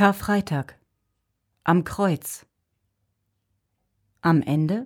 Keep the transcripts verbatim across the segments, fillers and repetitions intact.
Karfreitag. Am Kreuz. Am Ende?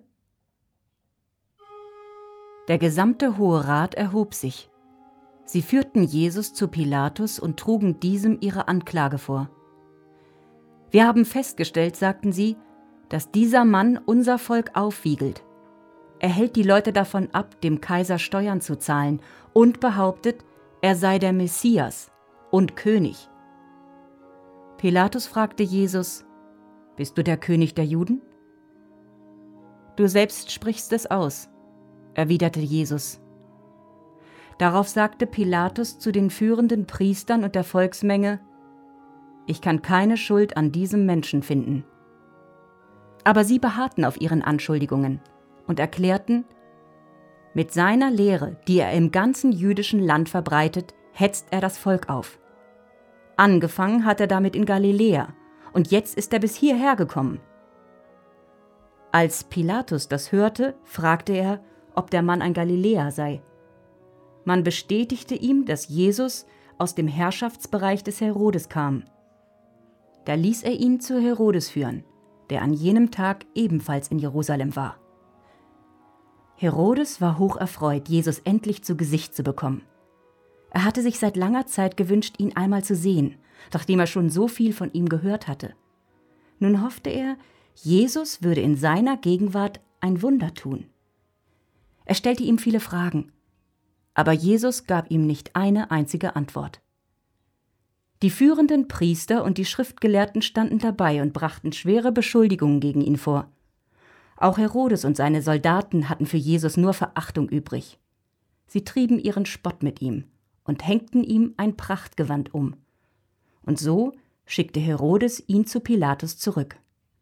Der gesamte Hohe Rat erhob sich. Sie führten Jesus zu Pilatus und trugen diesem ihre Anklage vor. Wir haben festgestellt, sagten sie, dass dieser Mann unser Volk aufwiegelt. Er hält die Leute davon ab, dem Kaiser Steuern zu zahlen und behauptet, er sei der Messias und König. Pilatus fragte Jesus: Bist du der König der Juden? Du selbst sprichst es aus, erwiderte Jesus. Darauf sagte Pilatus zu den führenden Priestern und der Volksmenge: Ich kann keine Schuld an diesem Menschen finden. Aber sie beharrten auf ihren Anschuldigungen und erklärten: Mit seiner Lehre, die er im ganzen jüdischen Land verbreitet, hetzt er das Volk auf. Angefangen hat er damit in Galiläa, und jetzt ist er bis hierher gekommen. Als Pilatus das hörte, fragte er, ob der Mann ein Galiläer sei. Man bestätigte ihm, dass Jesus aus dem Herrschaftsbereich des Herodes kam. Da ließ er ihn zu Herodes führen, der an jenem Tag ebenfalls in Jerusalem war. Herodes war hocherfreut, Jesus endlich zu Gesicht zu bekommen. Er hatte sich seit langer Zeit gewünscht, ihn einmal zu sehen, nachdem er schon so viel von ihm gehört hatte. Nun hoffte er, Jesus würde in seiner Gegenwart ein Wunder tun. Er stellte ihm viele Fragen, aber Jesus gab ihm nicht eine einzige Antwort. Die führenden Priester und die Schriftgelehrten standen dabei und brachten schwere Beschuldigungen gegen ihn vor. Auch Herodes und seine Soldaten hatten für Jesus nur Verachtung übrig. Sie trieben ihren Spott mit ihm und hängten ihm ein Prachtgewand um. Und so schickte Herodes ihn zu Pilatus zurück.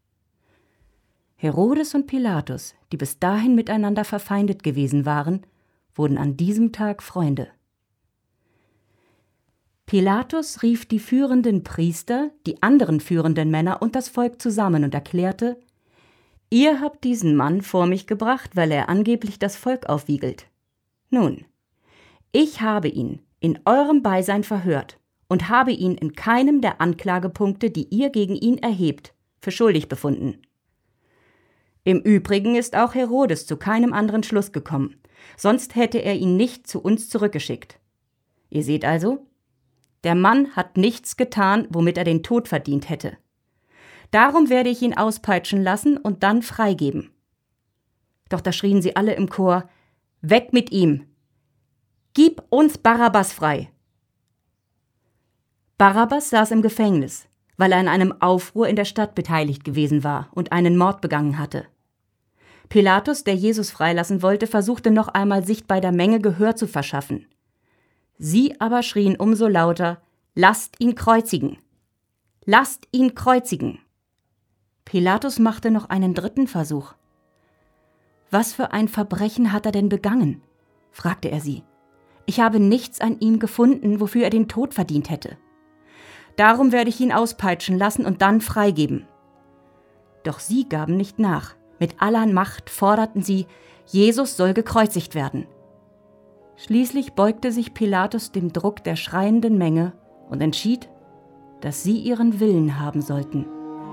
Herodes und Pilatus, die bis dahin miteinander verfeindet gewesen waren, wurden an diesem Tag Freunde. Pilatus rief die führenden Priester, die anderen führenden Männer und das Volk zusammen und erklärte: Ihr habt diesen Mann vor mich gebracht, weil er angeblich das Volk aufwiegelt. Nun, ich habe ihn in eurem Beisein verhört und habe ihn in keinem der Anklagepunkte, die ihr gegen ihn erhebt, für schuldig befunden. Im Übrigen ist auch Herodes zu keinem anderen Schluss gekommen, sonst hätte er ihn nicht zu uns zurückgeschickt. Ihr seht also, der Mann hat nichts getan, womit er den Tod verdient hätte. Darum werde ich ihn auspeitschen lassen und dann freigeben. Doch da schrien sie alle im Chor: Weg mit ihm! Gib uns Barabbas frei! Barabbas saß im Gefängnis, weil er an einem Aufruhr in der Stadt beteiligt gewesen war und einen Mord begangen hatte. Pilatus, der Jesus freilassen wollte, versuchte noch einmal, sich bei der Menge Gehör zu verschaffen. Sie aber schrien umso lauter: Lasst ihn kreuzigen! Lasst ihn kreuzigen! Pilatus machte noch einen dritten Versuch. Was für ein Verbrechen hat er denn begangen? Fragte er sie. Ich habe nichts an ihm gefunden, wofür er den Tod verdient hätte. Darum werde ich ihn auspeitschen lassen und dann freigeben. Doch sie gaben nicht nach. Mit aller Macht forderten sie, Jesus soll gekreuzigt werden. Schließlich beugte sich Pilatus dem Druck der schreienden Menge und entschied, dass sie ihren Willen haben sollten.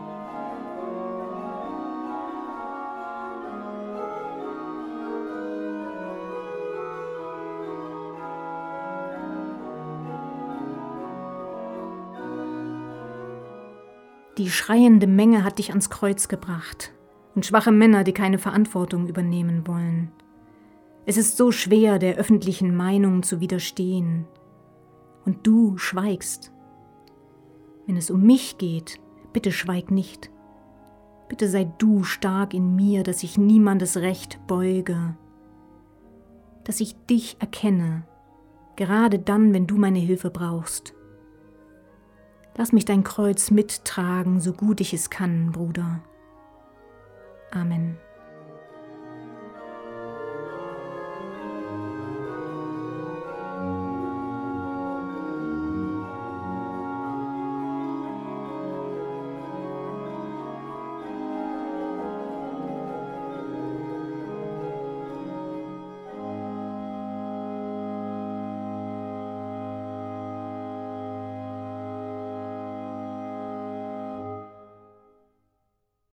Die schreiende Menge hat dich ans Kreuz gebracht und schwache Männer, die keine Verantwortung übernehmen wollen. Es ist so schwer, der öffentlichen Meinung zu widerstehen. Und du schweigst. Wenn es um mich geht, bitte schweig nicht. Bitte sei du stark in mir, dass ich niemandes Recht beuge. Dass ich dich erkenne, gerade dann, wenn du meine Hilfe brauchst. Lass mich dein Kreuz mittragen, so gut ich es kann, Bruder. Amen.